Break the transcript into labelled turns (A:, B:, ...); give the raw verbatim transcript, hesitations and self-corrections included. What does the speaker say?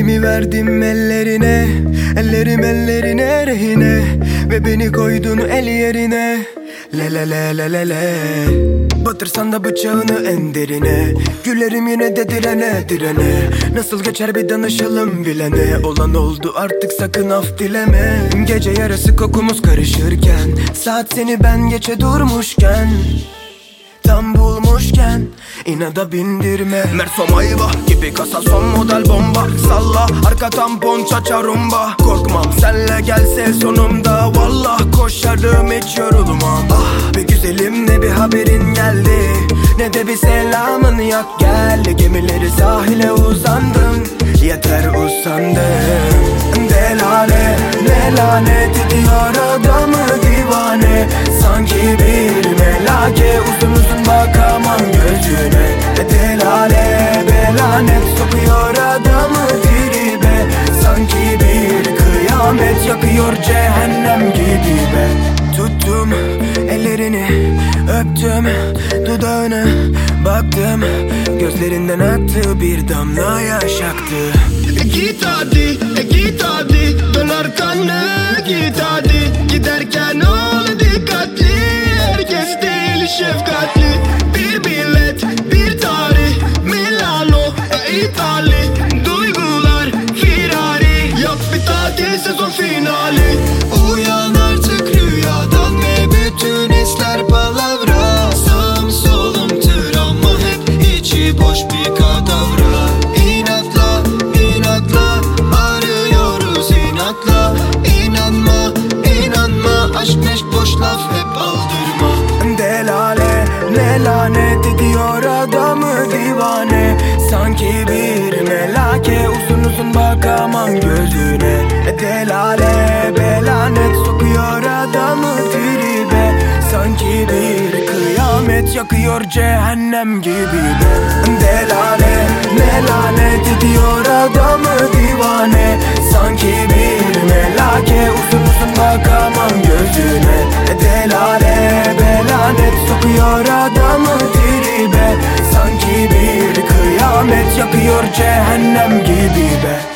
A: Ellerimi verdim ellerine, ellerim ellerine rehine, ve beni koydun el yerine. Le le le le le le. Batırsan da bıçağını en derine, gülerim yine de direne direne. Nasıl geçer bir danışalım bilene. Olan oldu artık sakın af dileme. Gece yarısı kokumuz karışırken, saat seni ben geçe durmuşken, tam bulmuşken inada bindirme. Mersom ayva gibi kasa son model bomba. Salla arka tampon çaça rumba. Korkmam senle gelse sonumda, vallah koşarım hiç yorulmam. Ah be güzelim, ne bir haberin geldi, ne de bir selamın yok geldi. Gemileri sahile uzandım, yeter usandım. Delale ne lanet ediyor adamı divane. Sanki bir melake, uzun uzun bakamam gözüne. Delale belanet sokuyor adamı tribe. Sanki bir kıyamet yakıyor cehennem gibi be. Tuttum ellerini, öptüm dudağını, baktım gözlerinden aktı bir damla yaş aktı.
B: E git hadi, e git hadi, dön arkanı git hadi. Giderken ol dikkatli, herkes değil şefkatli. Bir bilet, bir tarih, Milano, e İtali. Duygular firari, yap bir tatil sezon finali. Uyan artık rüyadan ve bütün hisler palavra. Sağım solum travma, hep içi boş bir kadavra. İnatla, inatla arıyoruz inatla. İnanma, inanma, aşk meş boş laf hep aldırma.
A: Delale ne lanet ediyor adamı divane. Sanki bir melake, uzun uzun bakamam gözüne. Delale belanet sokuyor adamı tribe. Sanki bir kıyamet yakıyor cehennem gibi be. Delale ne lanet ediyor adamı divane. Sanki bir melake, uzun uzun bakamam gözüne. Delale belanet sokuyor adamı tribe. Sanki bir kıyamet yakıyor cehennem gibi be.